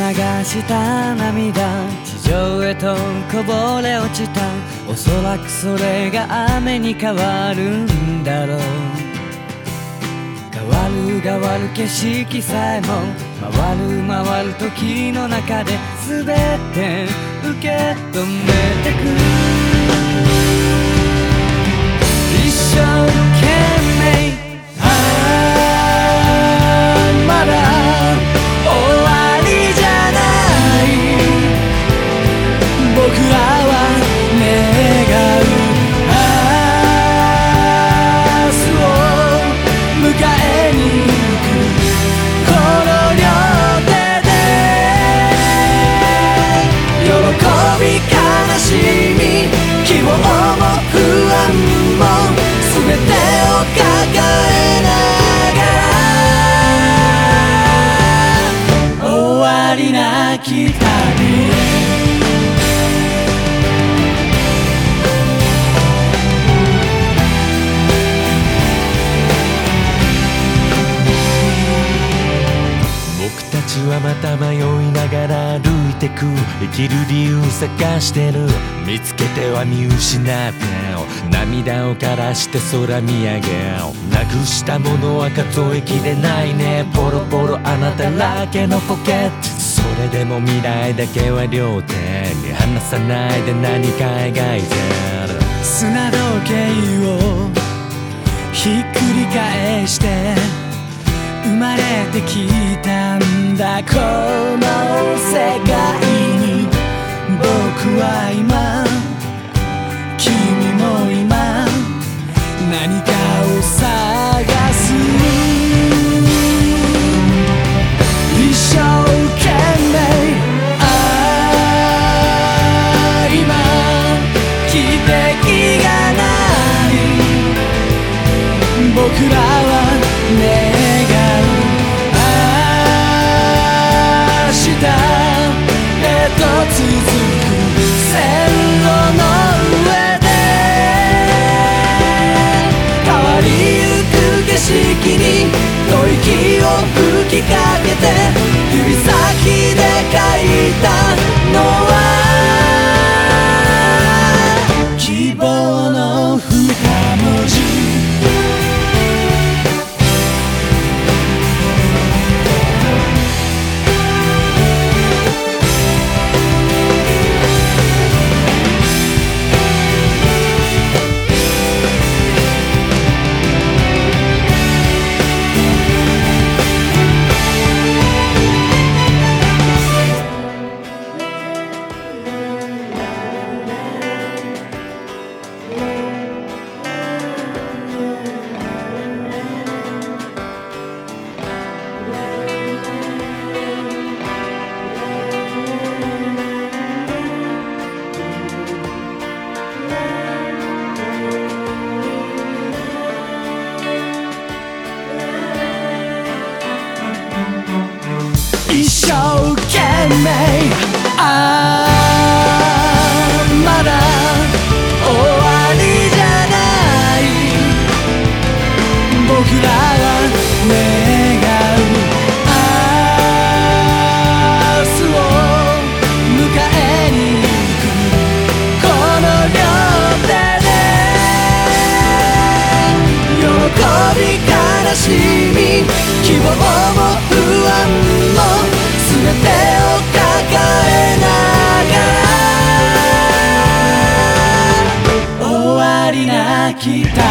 した涙地上へとこぼれ落ちた。おそらくそれが雨に変わるんだろう。変わる変わる景色さえも回る回る時の中で全て受け止めてく。一生懸命まだ終わりじゃない。僕らは願う明日を迎えに行く。この両手で喜び悲しみ希望も不安も全てを抱えながら終わりなき旅へ。 僕たちはまた迷いながら歩いてく。生きる理由探してる。見つけては見失って涙を枯らして空見上げ。なくしたものは数えきれないね。ポロポロ穴だらけのポケット。それでも未来だけは両手に離さないで何か描いてる。 砂時計をひっくり返して生まれてきたんだこの世界に。僕は今君も今何かを探す。一生懸命今汽笛が鳴り僕らは願う明日へと続く線路の上で変わりゆく景色に吐息を吹きかけて指先で書いたのは希望の二文字。一生懸命まだ終わりじゃない。僕らは願う明日を迎えに行く。この両手で喜び悲しみ希望も不安も全てを抱えながら終わりなき旅。